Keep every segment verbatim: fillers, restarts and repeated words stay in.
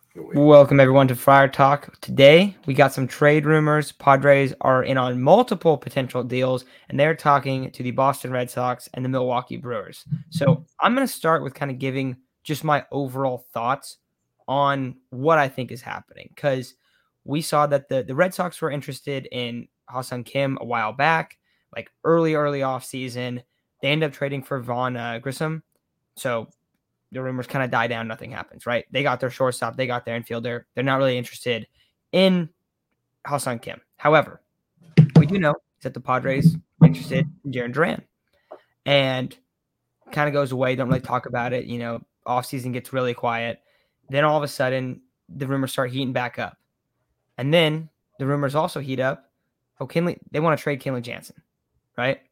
Welcome everyone to Friar Talk. Today we got some trade rumors. Padres are in on multiple potential deals, and they're talking to the Boston Red Sox and the Milwaukee Brewers. So I'm going to start with kind of giving just my overall thoughts on what I think is happening, because we saw that the, the Red Sox were interested in Ha-Seong Kim a while back, like early, early off season. They ended up trading for Vaughn uh, Grissom. So the rumors kind of die down. Nothing happens, right? They got their shortstop. They got their infielder. They're not really interested in Ha-Seong Kim. However, we do know that the Padres are interested in Jarren Duran. And kind of goes away. Don't really talk about it. You know, offseason gets really quiet. Then all of a sudden, the rumors start heating back up. And then the rumors also heat up. Oh, Kenley, they want to trade Kenley Jansen, right?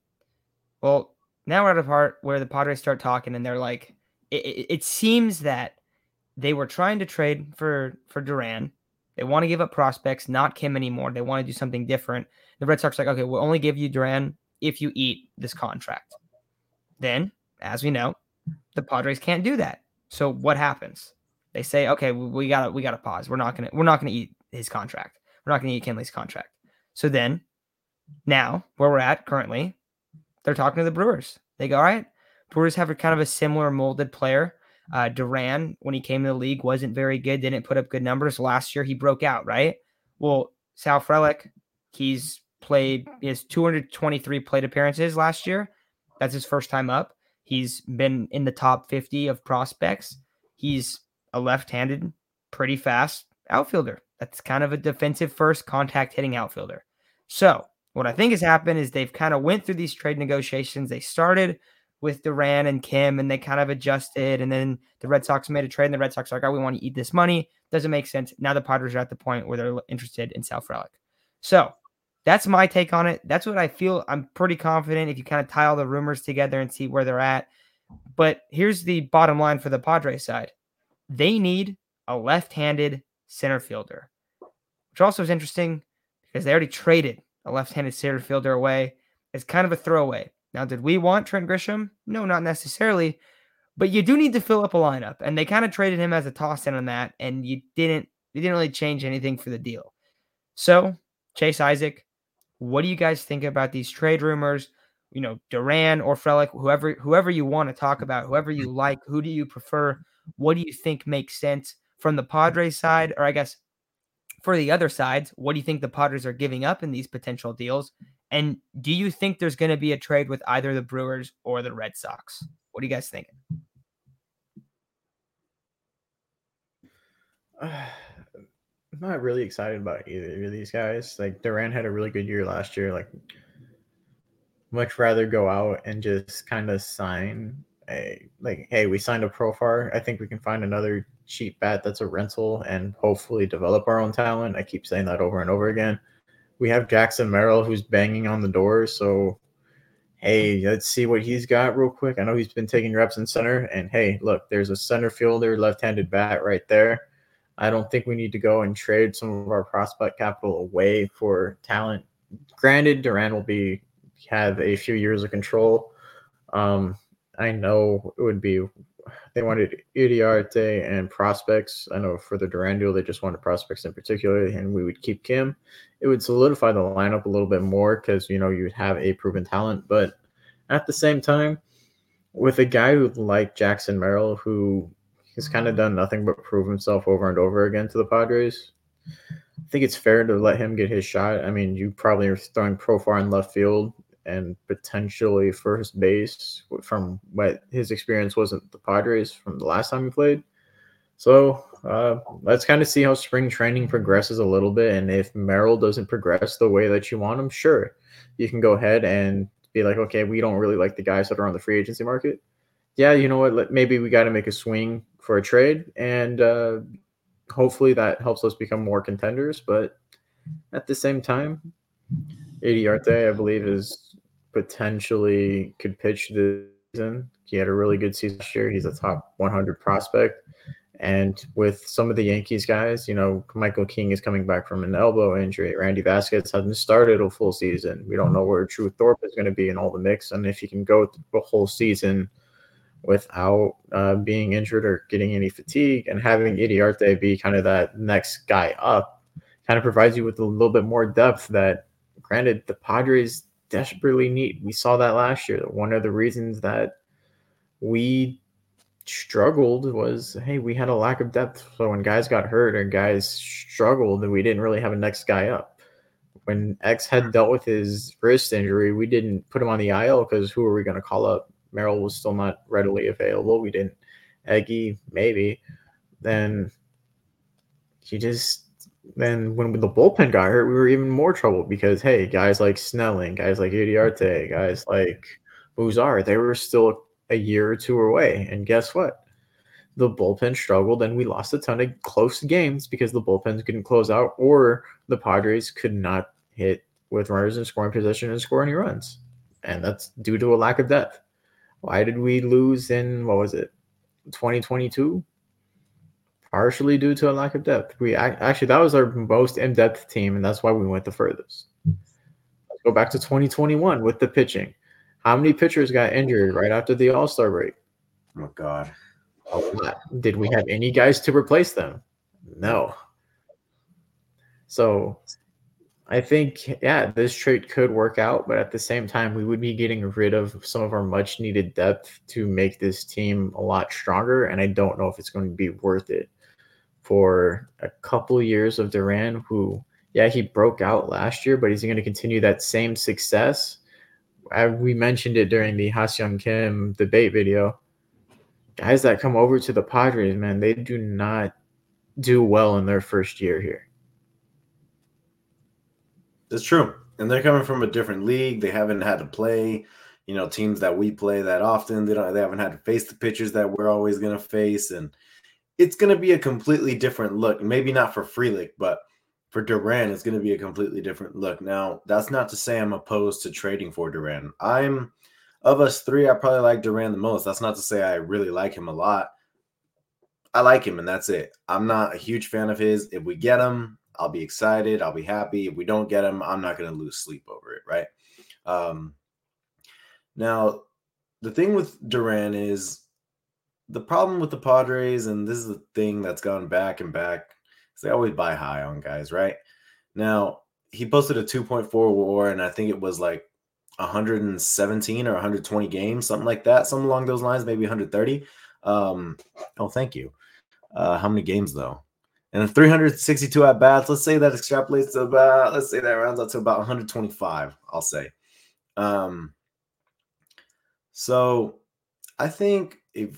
Well, now we're at a part where the Padres start talking, and they're like, it, it, it seems that they were trying to trade for, for Duran. They want to give up prospects, not Kim anymore. They want to do something different. The Red Sox are like, okay, we'll only give you Duran if you eat this contract. Then, as we know, the Padres can't do that. So what happens? They say, okay, we got we got to pause. We're not gonna we're not gonna eat his contract. We're not gonna eat Kenley's contract. So then, now where we're at currently, they're talking to the Brewers. They go, all right, Brewers have a kind of a similar molded player. Uh, Duran, when he came to the league, wasn't very good, didn't put up good numbers. Last year, he broke out, right? Well, Sal Frelick, he's played, he has two hundred twenty-three plate appearances last year. That's his first time up. He's been in the top fifty of prospects. He's a left-handed, pretty fast outfielder. That's kind of a defensive first contact hitting outfielder. So what I think has happened is they've kind of went through these trade negotiations. They started with Duran and Kim, and they kind of adjusted, and then the Red Sox made a trade, and the Red Sox are like, oh, we want to eat this money. Doesn't make sense. Now the Padres are at the point where they're interested in Sal Frelick. So that's my take on it. That's what I feel. I'm pretty confident if you kind of tie all the rumors together and see where they're at. But here's the bottom line for the Padres side. They need a left-handed center fielder, which also is interesting because they already traded a left-handed center fielder away. It's kind of a throwaway. Now, did we want Trent Grisham? No, not necessarily. But you do need to fill up a lineup. And they kind of traded him as a toss-in on that, and you didn't you didn't really change anything for the deal. So, Chase Isaac, what do you guys think about these trade rumors? You know, Duran or Frelick, whoever whoever you want to talk about, whoever you like, who do you prefer? What do you think makes sense from the Padres side? Or I guess for the other sides, what do you think the Padres are giving up in these potential deals? And do you think there's going to be a trade with either the Brewers or the Red Sox? What are you guys thinking? Uh, I'm not really excited about either of these guys. Like Duran had a really good year last year. Like, much rather go out and just kind of sign a like, hey, we signed a Profar. I think we can find another cheap bat that's a rental and hopefully develop our own talent. I keep saying that over and over again. We have Jackson Merrill who's banging on the door, so hey, let's see what he's got real quick. I know he's been taking reps in center, and hey, look, there's a center fielder, left-handed bat right there. I don't think we need to go and trade some of our prospect capital away for talent. Granted, Duran will be have a few years of control. Um, I know it would be they wanted Iriarte and prospects. I know for the Duran deal, they just wanted prospects in particular, and we would keep Kim. It would solidify the lineup a little bit more because, you know, you would have a proven talent. But at the same time, with a guy who like Jackson Merrill, who has kind of done nothing but prove himself over and over again to the Padres, I think it's fair to let him get his shot. I mean, you probably are throwing Profar in left field and potentially first base from what his experience was at the Padres from the last time he played. So uh, let's kind of see how spring training progresses a little bit. And if Merrill doesn't progress the way that you want him, sure, you can go ahead and be like, okay, we don't really like the guys that are on the free agency market. Yeah, you know what? Maybe we got to make a swing for a trade. And uh, hopefully that helps us become more contenders. But at the same time, Iriarte, I believe, is potentially could pitch this season. He had a really good season last year. He's a top one hundred prospect. And with some of the Yankees guys, you know, Michael King is coming back from an elbow injury. Randy Vasquez hasn't started a full season. We don't know where Drew Thorpe is going to be in all the mix. And if he can go the whole season without uh, being injured or getting any fatigue, and having Idiarte be kind of that next guy up kind of provides you with a little bit more depth that, granted, the Padres desperately need. We saw that last year. One of the reasons that we struggled was, hey, we had a lack of depth. So when guys got hurt or guys struggled, we didn't really have a next guy up. When X had dealt with his wrist injury, we didn't put him on the I L because who are we going to call up? Merrill was still not readily available. We didn't. Eggy, maybe. Then you just then when the bullpen got hurt, we were even more trouble because, hey, guys like Snelling, guys like Idiarte, guys like Buzar, they were still a year or two away. And guess what? The bullpen struggled, and we lost a ton of close games because the bullpens couldn't close out, or the Padres could not hit with runners in scoring position and score any runs. And that's due to a lack of depth. Why did we lose in, what was it, twenty twenty-two? Partially due to a lack of depth. We actually, that was our most in-depth team, and that's why we went the furthest. Let's go back to twenty twenty-one with the pitching. How many pitchers got injured right after the All-Star break? Oh, God. A lot. Did we have any guys to replace them? No. So I think, yeah, this trade could work out, but at the same time, we would be getting rid of some of our much needed depth to make this team a lot stronger. And I don't know if it's going to be worth it for a couple years of Duran, who, yeah, he broke out last year, but he's going to continue that same success. I, we mentioned it during the Ha-Seong Kim debate video. Guys that come over to the Padres, man, they do not do well in their first year here. That's true. And they're coming from a different league. They haven't had to play, you know, teams that we play that often. They don't. They haven't had to face the pitchers that we're always going to face. And it's going to be a completely different look. Maybe not for Frelick, but for Duran, it's going to be a completely different look. Now, that's not to say I'm opposed to trading for Duran. I'm – of us three, I probably like Duran the most. That's not to say I really like him a lot. I like him, and that's it. I'm not a huge fan of his. If we get him, I'll be excited. I'll be happy. If we don't get him, I'm not going to lose sleep over it, right? Um, now, the thing with Duran is the problem with the Padres, and this is the thing that's gone back and back, is they always buy high on guys, right? Now, he posted a two point four WAR, and I think it was like one hundred seventeen or one hundred twenty games, something like that, something along those lines, maybe one hundred thirty. Um, oh, thank you. Uh, how many games, though? And three hundred sixty-two at-bats, let's say that extrapolates to about, let's say that rounds out to about one hundred twenty-five, I'll say. Um, so I think if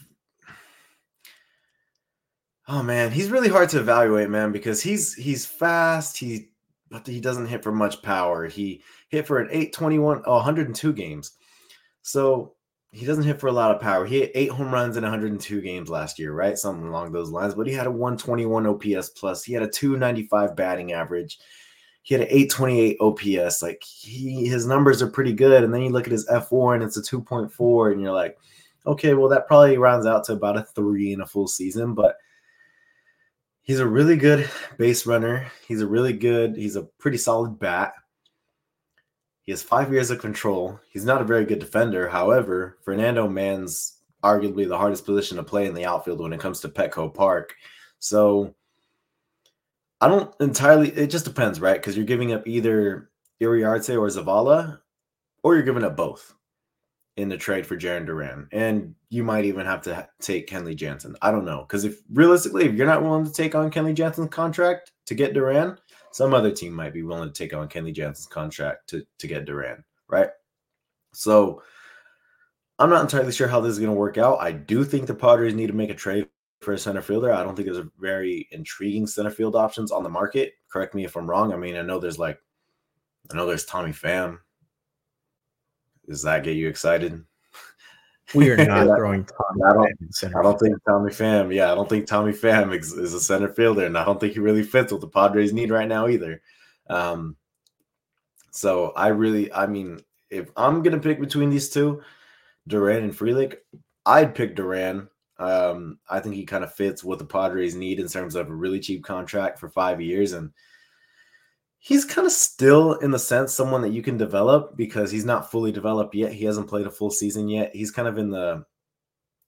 – oh, man, he's really hard to evaluate, man, because he's he's fast, he but he doesn't hit for much power. He hit for an eight twenty-one, oh, one hundred two games. So he doesn't hit for a lot of power. He hit eight home runs in one hundred two games last year, right? Something along those lines. But he had a one twenty-one O P S plus. He had a two ninety-five batting average. He had an eight twenty-eight O P S. Like, he, his numbers are pretty good. And then you look at his F four and it's a two point four, and you're like, okay, well, that probably rounds out to about a three in a full season. But he's a really good base runner. He's a really good, he's a pretty solid bat. He has five years of control. He's not a very good defender. However, Fernando Man's arguably the hardest position to play in the outfield when it comes to Petco Park. So I don't entirely, it just depends, right? Because you're giving up either Iriarte or Zavala, or you're giving up both in the trade for Jarren Duran. And you might even have to take Kenley Jansen. I don't know. Because if realistically, if you're not willing to take on Kenley Jansen's contract to get Duran, some other team might be willing to take on Kenley Jansen's contract to, to get Duran, right? So I'm not entirely sure how this is going to work out. I do think the Padres need to make a trade for a center fielder. I don't think there's a very intriguing center field options on the market. Correct me if I'm wrong. I mean, I know there's like, I know there's Tommy Pham. Does that get you excited? We are not throwing Tommy I don't, Pham in center I don't think Tommy Pham, yeah, I don't think Tommy Pham is, is a center fielder, and I don't think he really fits what the Padres need right now either. Um, so I really, I mean, if I'm going to pick between these two, Duran and Frelick, I'd pick Duran. Um, I think he kind of fits what the Padres need in terms of a really cheap contract for five years. And he's kind of still, in the sense, someone that you can develop because he's not fully developed yet. He hasn't played a full season yet. He's kind of in the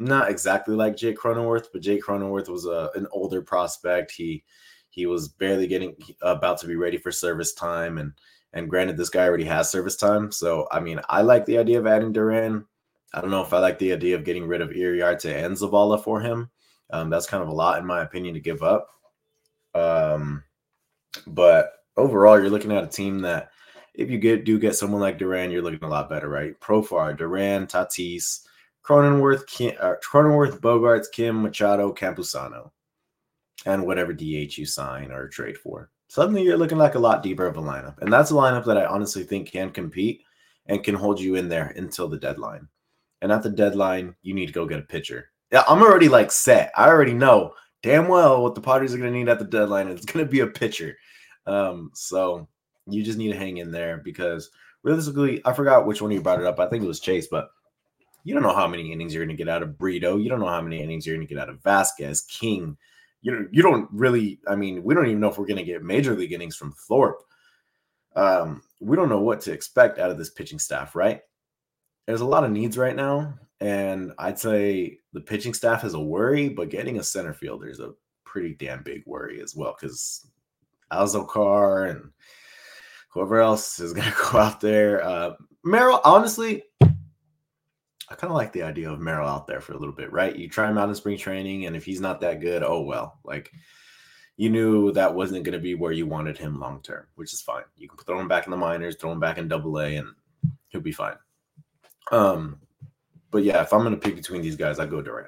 not exactly like Jake Cronenworth, but Jake Cronenworth was a, an older prospect. He he was barely getting about to be ready for service time, and and granted, this guy already has service time. So I mean, I like the idea of adding Duran. I don't know if I like the idea of getting rid of Iriarte and Zavala for him. Um, that's kind of a lot, in my opinion, to give up. Um, but overall, you're looking at a team that, if you get do get someone like Duran, you're looking a lot better, right? Profar, Duran, Tatis, Cronenworth, Kim, uh, Cronenworth, Bogarts, Kim, Machado, Campusano, and whatever D H you sign or trade for. Suddenly, you're looking like a lot deeper of a lineup, and that's a lineup that I honestly think can compete and can hold you in there until the deadline. And at the deadline, you need to go get a pitcher. Yeah, I'm already like set. I already know damn well what the Padres are going to need at the deadline. It's going to be a pitcher. Um, so you just need to hang in there, because realistically, I forgot which one you brought it up. I think it was Chase, but you don't know how many innings you're going to get out of Brito. You don't know how many innings you're going to get out of Vasquez, King. You know, you don't really, I mean, we don't even know if we're going to get major league innings from Thorpe. Um, we don't know what to expect out of this pitching staff, right? There's a lot of needs right now, and I'd say the pitching staff is a worry, but getting a center fielder is a pretty damn big worry as well, because Alzokar and whoever else is going to go out there. Uh, Merrill, honestly, I kind of like the idea of Merrill out there for a little bit, right? You try him out in spring training, and if he's not that good, oh well. Like, you knew that wasn't going to be where you wanted him long term, which is fine. You can throw him back in the minors, throw him back in Double A, and he'll be fine. Um, but yeah, if I'm going to pick between these guys, I go Duran.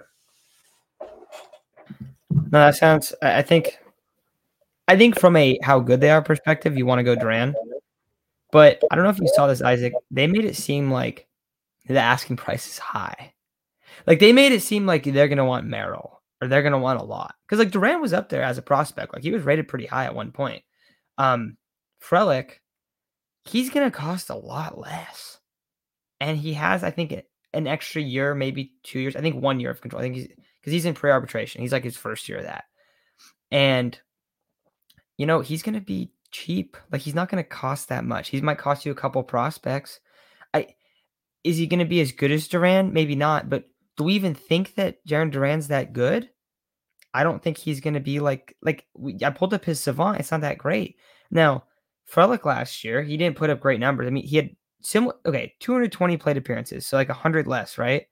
No, that sounds. I think. I think from a how good they are perspective, you want to go Duran. But I don't know if you saw this, Isaac. They made it seem like the asking price is high. Like, they made it seem like they're going to want Merrill, or they're going to want a lot. Because, like, Duran was up there as a prospect. Like, he was rated pretty high at one point. Um, Frelick, he's going to cost a lot less. And he has, I think, an extra year, maybe two years. I think one year of control. I think he's, because he's in pre-arbitration. He's like his first year of that. And, you know, he's going to be cheap. Like, he's not going to cost that much. He might cost you a couple prospects. I Is he going to be as good as Duran? Maybe not. But do we even think that Jarren Duran's that good? I don't think he's going to be like, like we, I pulled up his Savant. It's not that great. Now, Frelick last year, he didn't put up great numbers. I mean, he had similar, okay, two hundred twenty plate appearances. So like one hundred less, right?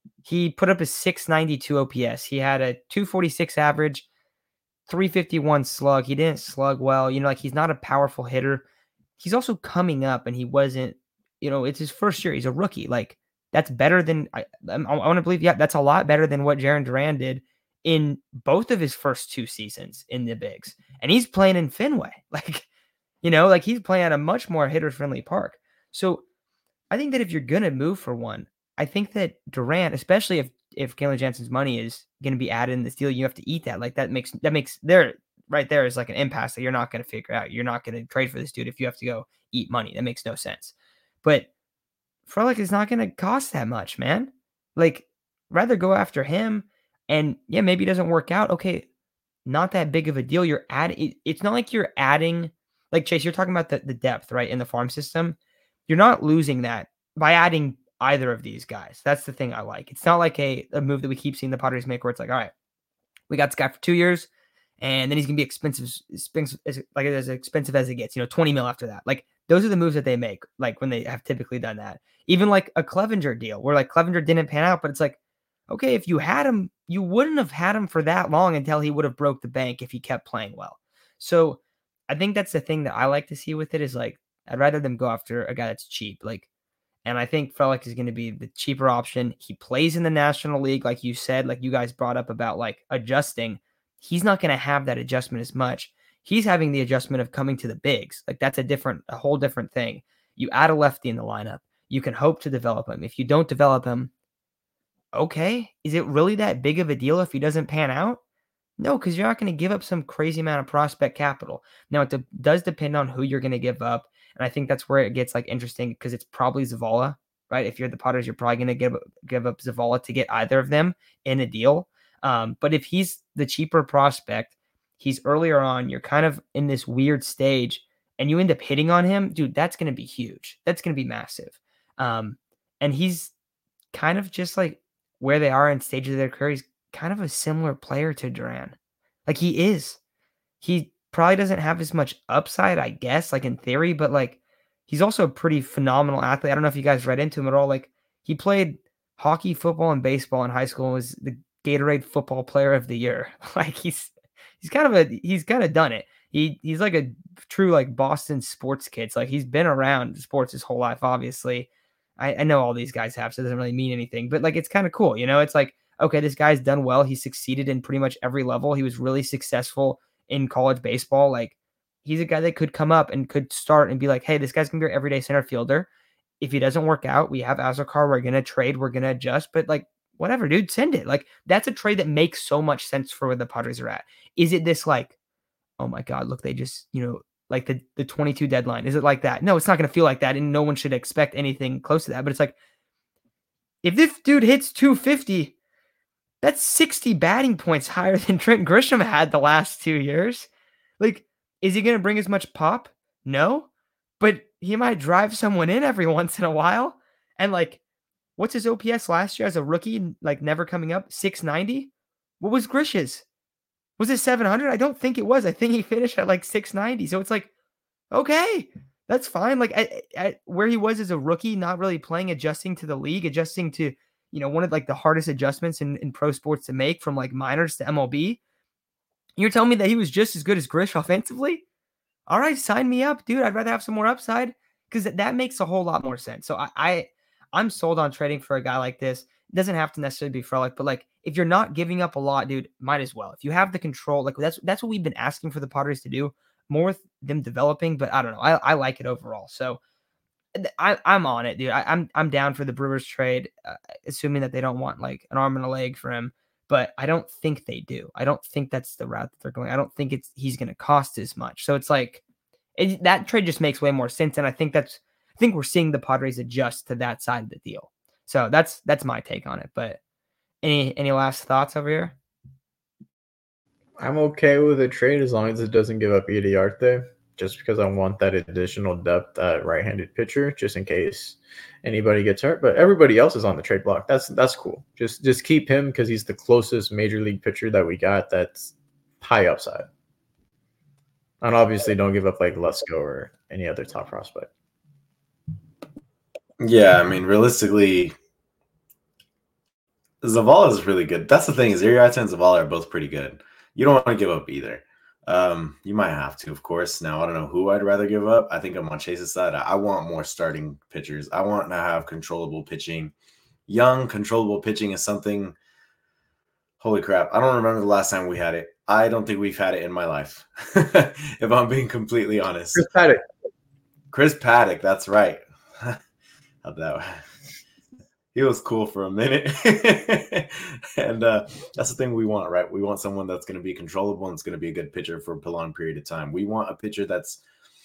He put up a six ninety-two O P S. He had a two forty-six average, three fifty-one slug. He didn't slug well. You know, like, he's not a powerful hitter. He's also coming up, and he wasn't, you know, it's his first year. He's a rookie. Like, that's better than, I, I, I want to believe, yeah, that's a lot better than what Jarren Duran did in both of his first two seasons in the bigs. And he's playing in Fenway. Like, you know, like, he's playing at a much more hitter-friendly park. So I think that if you're going to move for one, I think that Duran, especially if if Kenley Jansen's money is going to be added in this deal, you have to eat that. Like, that makes that makes there right there is like an impasse that you're not going to figure out. You're not going to trade for this dude if you have to go eat money. That makes no sense. But Frelick is not going to cost that much, man. Like, rather go after him. And yeah, maybe it doesn't work out. Okay, not that big of a deal. You're adding. It, it's not like you're adding. Like, Chase, you're talking about the, the depth, right, in the farm system. You're not losing that by adding either of these guys. That's the thing I like. It's not like a, a move that we keep seeing the Padres make where it's like, all right, we got this guy for two years, and then he's going to be expensive, expensive like as expensive as it gets, you know, twenty mil after that. Like, those are the moves that they make, like, when they have typically done that. Even like a Clevenger deal where, like, Clevenger didn't pan out, but it's like, okay, if you had him, you wouldn't have had him for that long until he would have broke the bank if he kept playing well. So I think that's the thing that I like to see with it is, like, I'd rather them go after a guy that's cheap. Like, and I think Frelick is going to be the cheaper option. He plays in the National League, like you said, like you guys brought up about, like, adjusting. He's not going to have that adjustment as much. He's having the adjustment of coming to the bigs. Like, that's a different, a whole different thing. You add a lefty in the lineup. You can hope to develop him. If you don't develop him, okay, is it really that big of a deal if he doesn't pan out? No, because you're not going to give up some crazy amount of prospect capital. Now, it de- does depend on who you're going to give up. And I think that's where it gets, like, interesting, because it's probably Zavala, right? If you're the Padres, you're probably going to give, give up Zavala to get either of them in a deal. Um, but if he's the cheaper prospect, he's earlier on, you're kind of in this weird stage, and you end up hitting on him, dude, that's going to be huge. That's going to be massive. Um, and he's kind of just like, where they are in stages of their career, he's kind of a similar player to Duran. Like, he is. He probably doesn't have as much upside, I guess, like in theory, but like he's also a pretty phenomenal athlete. I don't know if you guys read into him at all. Like, he played hockey, football, and baseball in high school and was the Gatorade Football Player of the Year. Like, he's he's kind of a he's kind of done it. He he's like a true like Boston sports kid. It's like he's been around sports his whole life, obviously. I, I know all these guys have, so it doesn't really mean anything. But like, it's kind of cool, you know. It's like, okay, this guy's done well. He succeeded in pretty much every level. He was really successful in college baseball. Like, he's a guy that could come up and could start and be like, hey, this guy's gonna be our everyday center fielder. If he doesn't work out, we have Azokar. We're gonna trade. We're gonna adjust. But like, whatever, dude, send it. Like, that's a trade that makes so much sense for where the Padres are at. Is it this like, oh my God, look, they just, you know, like the, the twenty-two deadline? Is it like that? No, it's not going to feel like that. And no one should expect anything close to that. But it's like, if this dude hits two fifty, that's sixty batting points higher than Trent Grisham had the last two years. Like, is he going to bring as much pop? No, but he might drive someone in every once in a while. And like, what's his O P S last year as a rookie? Like, never coming up, six ninety. What was Grish's? Was it seven hundred? I don't think it was. I think he finished at like six ninety. So it's like, okay, that's fine. Like, at, at where he was as a rookie, not really playing, adjusting to the league, adjusting to, you know, one of like the hardest adjustments in, in pro sports to make from like minors to M L B. You're telling me that he was just as good as Grish offensively? All right, sign me up, dude. I'd rather have some more upside, because that, that makes a whole lot more sense. So I, I, I'm sold on trading for a guy like this. It doesn't have to necessarily be Frelick, but like, if you're not giving up a lot, dude, might as well. If you have the control, like that's that's what we've been asking for the Padres to do, more with them developing. But I don't know, I, I like it overall. So I, I'm on it, dude. I, I'm I'm down for the Brewers trade, uh, assuming that they don't want like an arm and a leg for him. But I don't think they do. I don't think that's the route that they're going. I don't think it's he's going to cost as much. So it's like it, that trade just makes way more sense, and I think that's I think we're seeing the Padres adjust to that side of the deal. So that's that's my take on it. But any any last thoughts over here? I'm okay with a trade as long as it doesn't give up Iriarte, just because I want that additional depth at right-handed pitcher, just in case anybody gets hurt. But everybody else is on the trade block. That's that's cool. Just just keep him because he's the closest major league pitcher that we got that's high upside. And obviously, don't give up like Lesko or any other top prospect. Yeah, I mean, realistically, Zavala is really good. That's the thing, is Iriarte and Zavala are both pretty good. You don't want to give up either. Um, you might have to, of course. Now, I don't know who I'd rather give up. I think I'm on Chase's side. I want more starting pitchers. I want to have controllable pitching. Young, controllable pitching is something. Holy crap. I don't remember the last time we had it. I don't think we've had it in my life, if I'm being completely honest. Chris Paddock. Chris Paddock, that's right. How'd that He was cool for a minute. And uh, that's the thing we want, right? We want someone that's going to be controllable and it's going to be a good pitcher for a prolonged period of time. We want a pitcher that's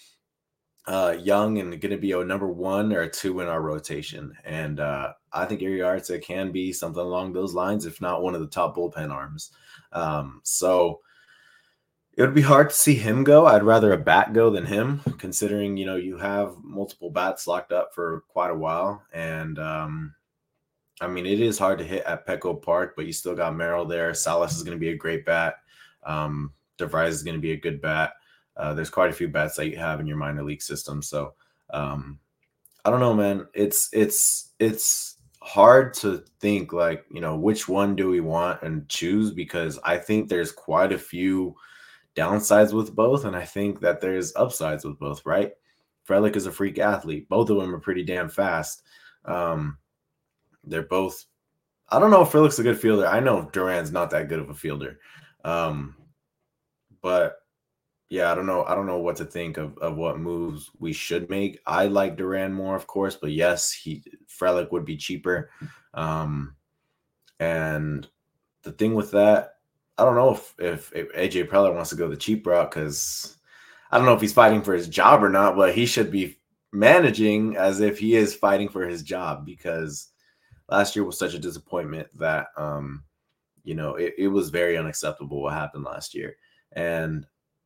uh, young and going to be a number one or a two in our rotation. And uh, I think Iriarte can be something along those lines, if not one of the top bullpen arms. Um, so it would be hard to see him go. I'd rather a bat go than him, considering, you know, you have multiple bats locked up for quite a while. And, um, I mean, it is hard to hit at Petco Park, but you still got Merrill there. Salas is going to be a great bat. Um, DeVries is going to be a good bat. Uh, there's quite a few bats that you have in your minor league system. So um, I don't know, man. It's it's it's hard to think, like, you know, which one do we want and choose, because I think there's quite a few downsides with both, and I think that there's upsides with both, right? Frelick is a freak athlete. Both of them are pretty damn fast. Um, they're both – I don't know if Frelick's a good fielder. I know Duran's not that good of a fielder. Um, but, yeah, I don't know. I don't know what to think of, of what moves we should make. I like Duran more, of course, but, yes, he Frelick would be cheaper. Um, and the thing with that, I don't know if, if, if A J Preller wants to go the cheap route, because I don't know if he's fighting for his job or not, but he should be managing as if he is fighting for his job, because last year was such a disappointment that, um, you know, it, it was very unacceptable what happened last year. And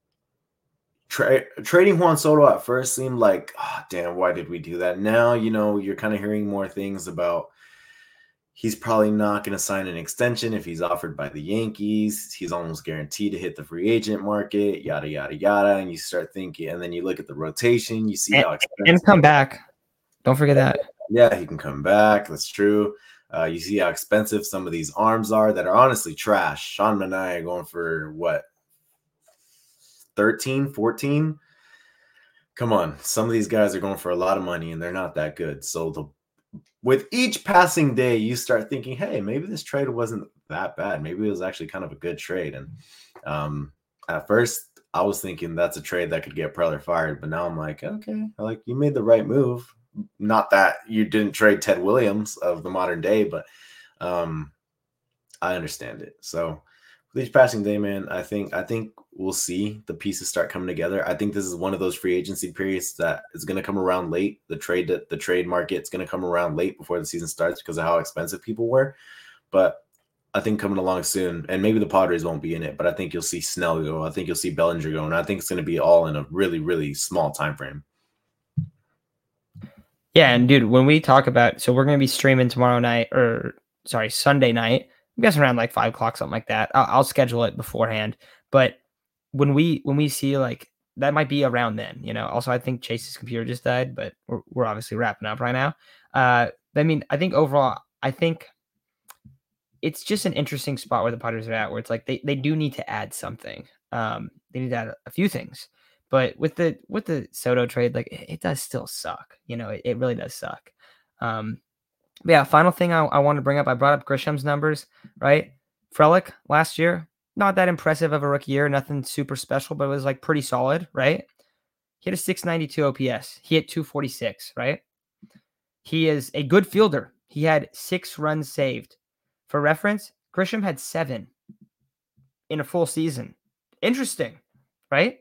tra- trading Juan Soto at first seemed like, oh, damn, why did we do that? Now, you know, you're kind of hearing more things about he's probably not going to sign an extension if he's offered by the Yankees. He's almost guaranteed to hit the free agent market, yada, yada, yada. And you start thinking, and then you look at the rotation, you see and, how expensive. And come back. Don't forget that. Yeah, he can come back. That's true. Uh, you see how expensive some of these arms are that are honestly trash. Sean Manaea going for what? thirteen, fourteen? Come on. Some of these guys are going for a lot of money and they're not that good. So the with each passing day, you start thinking, hey, maybe this trade wasn't that bad. Maybe it was actually kind of a good trade. And um, at first, I was thinking that's a trade that could get Preller fired. But now I'm like, okay, like you made the right move. Not that you didn't trade Ted Williams of the modern day, but um, I understand it. So with each passing day, man, I think I think we'll see the pieces start coming together. I think this is one of those free agency periods that is going to come around late. The trade the trade market is going to come around late before the season starts because of how expensive people were. But I think coming along soon, and maybe the Padres won't be in it, but I think you'll see Snell go. I think you'll see Bellinger go, and I think it's going to be all in a really, really small time frame. Yeah, and dude, when we talk about, so we're going to be streaming tomorrow night, or sorry, Sunday night. I'm guessing around like five o'clock, something like that. I'll, I'll schedule it beforehand. But when we when we see like that might be around then, you know. Also, I think Chase's computer just died, but we're we're obviously wrapping up right now. Uh, I mean, I think overall, I think it's just an interesting spot where the Padres are at, where it's like they they do need to add something. Um, they need to add a few things. But with the with the Soto trade, like it, it does still suck. You know, it, it really does suck. Um, but yeah, final thing I, I want to bring up, I brought up Grisham's numbers, right? Frelick last year, not that impressive of a rookie year, nothing super special, but it was like pretty solid, right? He had a six ninety-two O P S. He hit two forty-six, right? He is a good fielder. He had six runs saved. For reference, Grisham had seven in a full season. Interesting, right?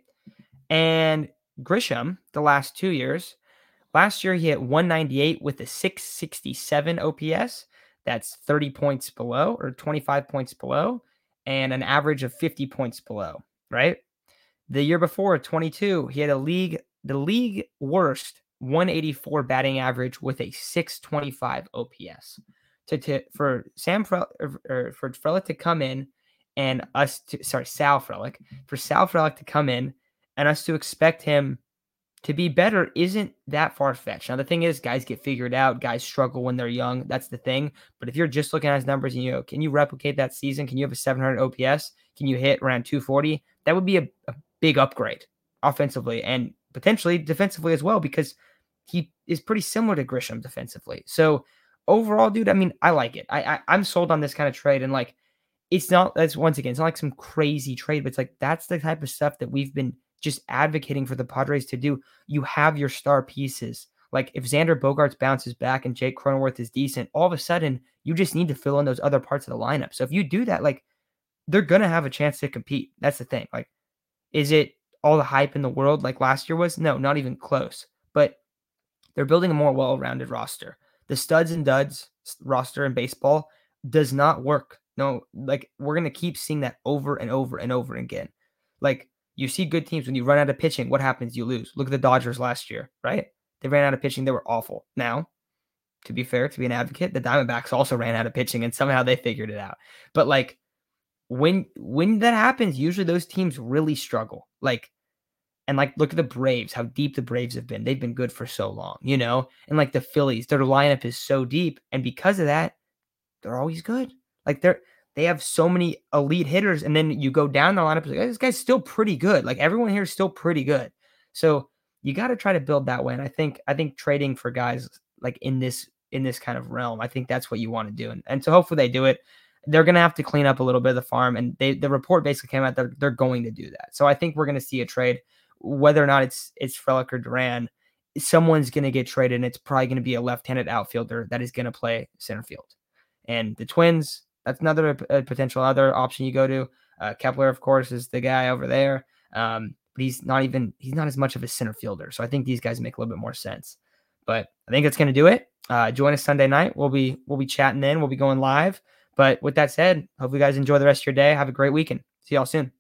And Grisham, the last two years, last year he hit one ninety-eight with a six sixty-seven O P S. That's thirty points below or twenty-five points below and an average of fifty points below, right? The year before, twenty-two, he had a league, the league worst one eighty-four batting average with a six twenty-five O P S. To, to for Sam Frel, or, or for Frelick to come in and us to, sorry, Sal Frelick, for Sal Frelick to come in and us to expect him to be better isn't that far-fetched. Now, the thing is, guys get figured out. Guys struggle when they're young. That's the thing. But if you're just looking at his numbers and you know, can you replicate that season? Can you have a seven hundred O P S? Can you hit around two forty? That would be a, a big upgrade offensively and potentially defensively as well, because he is pretty similar to Grisham defensively. So overall, dude, I mean, I like it. I, I I'm sold on this kind of trade. And like, it's not, that's once again, it's not like some crazy trade, but it's like, that's the type of stuff that we've been just advocating for the Padres to do. You have your star pieces. Like if Xander Bogaerts bounces back and Jake Cronenworth is decent, all of a sudden you just need to fill in those other parts of the lineup. So if you do that, like they're going to have a chance to compete. That's the thing. Like, is it all the hype in the world like last year was? No, not even close. But they're building a more well-rounded roster. The studs and duds roster in baseball does not work. No, like we're going to keep seeing that over and over and over again. Like, you see good teams, when you run out of pitching, what happens? You lose. Look at the Dodgers last year, right? They ran out of pitching. They were awful. Now, to be fair, to be an advocate, the Diamondbacks also ran out of pitching and somehow they figured it out. But like when when that happens, usually those teams really struggle. Like, and like look at the Braves, how deep the Braves have been. They've been good for so long, you know? And like the Phillies, their lineup is so deep. And because of that, they're always good. Like they're They have so many elite hitters, and then you go down the lineup, like, this guy's still pretty good. Like everyone here is still pretty good. So you got to try to build that way. And I think I think trading for guys like in this in this kind of realm, I think that's what you want to do. And, and so hopefully they do it. They're going to have to clean up a little bit of the farm, and they the report basically came out that they're going to do that. So I think we're going to see a trade, whether or not it's it's Frelick or Duran. Someone's going to get traded, and it's probably going to be a left-handed outfielder that is going to play center field. And the Twins, that's another uh, potential other option you go to. Uh, Kepler, of course, is the guy over there. Um, but he's not even, he's not as much of a center fielder. So I think these guys make a little bit more sense. But I think that's going to do it. Uh, join us Sunday night. We'll be, we'll be chatting then. We'll be going live. But with that said, hope you guys enjoy the rest of your day. Have a great weekend. See y'all soon.